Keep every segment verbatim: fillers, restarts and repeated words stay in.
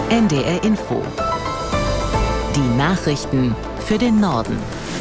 N D R Info. Die Nachrichten für den Norden.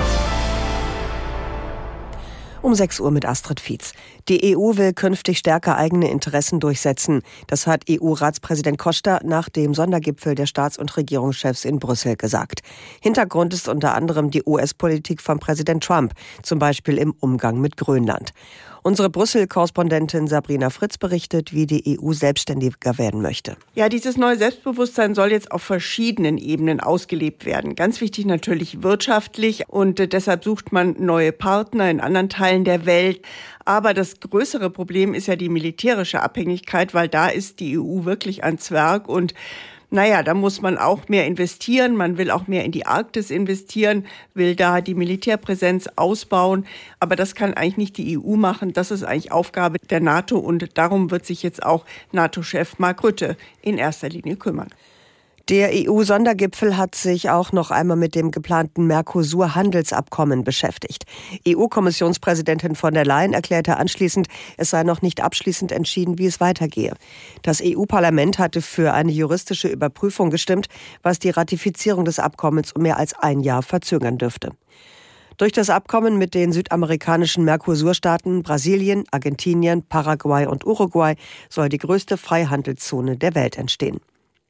Um sechs Uhr mit Astrid Fietz. Die E U will künftig stärker eigene Interessen durchsetzen. Das hat E U-Ratspräsident Costa nach dem Sondergipfel der Staats- und Regierungschefs in Brüssel gesagt. Hintergrund ist unter anderem die U S-Politik von Präsident Trump, zum Beispiel im Umgang mit Grönland. Unsere Brüssel-Korrespondentin Sabrina Fritz berichtet, wie die E U selbstständiger werden möchte. Ja, dieses neue Selbstbewusstsein soll jetzt auf verschiedenen Ebenen ausgelebt werden. Ganz wichtig natürlich wirtschaftlich, und äh, deshalb sucht man neue Partner in anderen Teilen der Welt. Aber das größere Problem ist ja die militärische Abhängigkeit, weil da ist die E U wirklich ans Werk und Naja, da muss man auch mehr investieren. Man will auch mehr in die Arktis investieren, will da die Militärpräsenz ausbauen. Aber das kann eigentlich nicht die E U machen. Das ist eigentlich Aufgabe der NATO. Und darum wird sich jetzt auch NATO-Chef Mark Rutte in erster Linie kümmern. Der E U-Sondergipfel hat sich auch noch einmal mit dem geplanten Mercosur-Handelsabkommen beschäftigt. E U-Kommissionspräsidentin von der Leyen erklärte anschließend, es sei noch nicht abschließend entschieden, wie es weitergehe. Das E U-Parlament hatte für eine juristische Überprüfung gestimmt, was die Ratifizierung des Abkommens um mehr als ein Jahr verzögern dürfte. Durch das Abkommen mit den südamerikanischen Mercosur-Staaten Brasilien, Argentinien, Paraguay und Uruguay soll die größte Freihandelszone der Welt entstehen.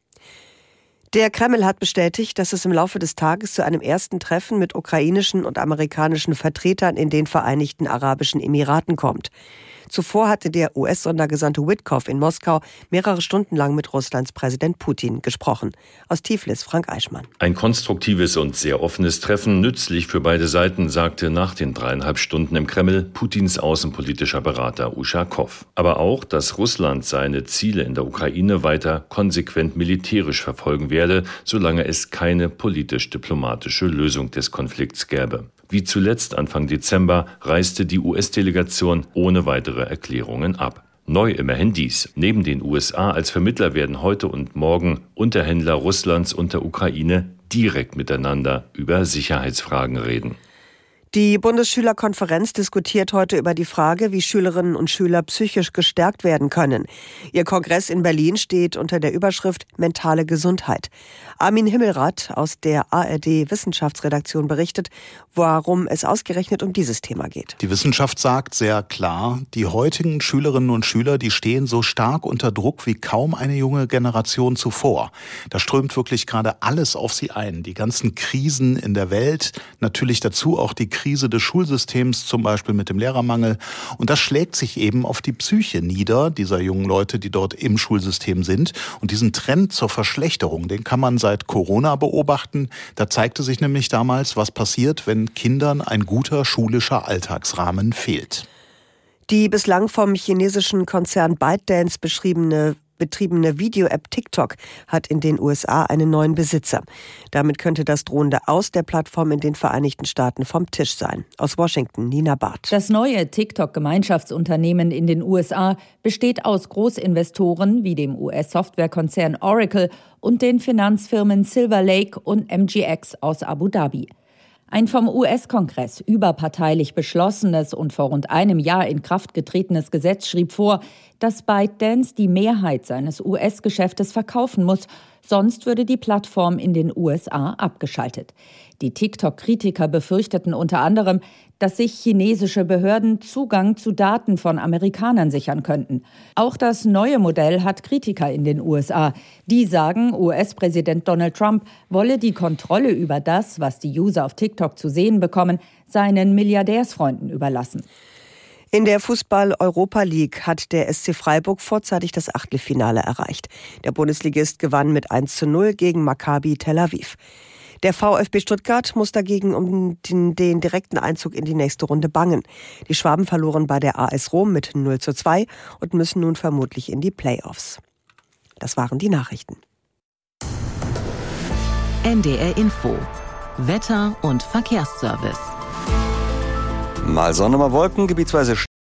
Der Kreml hat bestätigt, dass es im Laufe des Tages zu einem ersten Treffen mit ukrainischen und amerikanischen Vertretern in den Vereinigten Arabischen Emiraten kommt. Zuvor hatte der U S-Sondergesandte Witkoff in Moskau mehrere Stunden lang mit Russlands Präsident Putin gesprochen. Aus Tiflis Frank Eichmann. Ein konstruktives und sehr offenes Treffen, nützlich für beide Seiten, sagte nach den dreieinhalb Stunden im Kreml Putins außenpolitischer Berater Uschakov. Aber auch, dass Russland seine Ziele in der Ukraine weiter konsequent militärisch verfolgen werde, solange es keine politisch-diplomatische Lösung des Konflikts gäbe. Wie zuletzt Anfang Dezember reiste die U S-Delegation ohne weitere Erklärungen ab. Neu immerhin dies. Neben den U S A als Vermittler werden heute und morgen Unterhändler Russlands und der Ukraine direkt miteinander über Sicherheitsfragen reden. Die Bundesschülerkonferenz diskutiert heute über die Frage, wie Schülerinnen und Schüler psychisch gestärkt werden können. Ihr Kongress in Berlin steht unter der Überschrift Mentale Gesundheit. Armin Himmelrath aus der A R D-Wissenschaftsredaktion berichtet, warum es ausgerechnet um dieses Thema geht. Die Wissenschaft sagt sehr klar, die heutigen Schülerinnen und Schüler, die stehen so stark unter Druck wie kaum eine junge Generation zuvor. Da strömt wirklich gerade alles auf sie ein. Die ganzen Krisen in der Welt, natürlich dazu auch die Krise des Schulsystems, zum Beispiel mit dem Lehrermangel. Und das schlägt sich eben auf die Psyche nieder, dieser jungen Leute, die dort im Schulsystem sind. Und diesen Trend zur Verschlechterung, den kann man seit Corona beobachten. Da zeigte sich nämlich damals, was passiert, wenn Kindern ein guter schulischer Alltagsrahmen fehlt. Die bislang vom chinesischen Konzern ByteDance beschriebene betriebene Video-App TikTok hat in den U S A einen neuen Besitzer. Damit könnte das drohende Aus der Plattform in den Vereinigten Staaten vom Tisch sein. Aus Washington, Nina Barth. Das neue TikTok-Gemeinschaftsunternehmen in den U S A besteht aus Großinvestoren wie dem U S-Softwarekonzern Oracle und den Finanzfirmen Silver Lake und M G X aus Abu Dhabi. Ein vom U S-Kongress überparteilich beschlossenes und vor rund einem Jahr in Kraft getretenes Gesetz schrieb vor, dass ByteDance die Mehrheit seines U S-Geschäftes verkaufen muss, sonst würde die Plattform in den U S A abgeschaltet. Die TikTok-Kritiker befürchteten unter anderem, dass sich chinesische Behörden Zugang zu Daten von Amerikanern sichern könnten. Auch das neue Modell hat Kritiker in den U S A. Die sagen, U S-Präsident Donald Trump wolle die Kontrolle über das, was die User auf TikTok zu sehen bekommen, seinen Milliardärsfreunden überlassen. In der Fußball-Europa League hat der S C Freiburg vorzeitig das Achtelfinale erreicht. Der Bundesligist gewann mit eins zu null gegen Maccabi Tel Aviv. Der VfB Stuttgart muss dagegen um den, den direkten Einzug in die nächste Runde bangen. Die Schwaben verloren bei der A S Rom mit null zu zwei und müssen nun vermutlich in die Playoffs. Das waren die Nachrichten. N D R Info. Wetter- und Verkehrsservice. Mal Sonne, mal Wolken, gebietsweise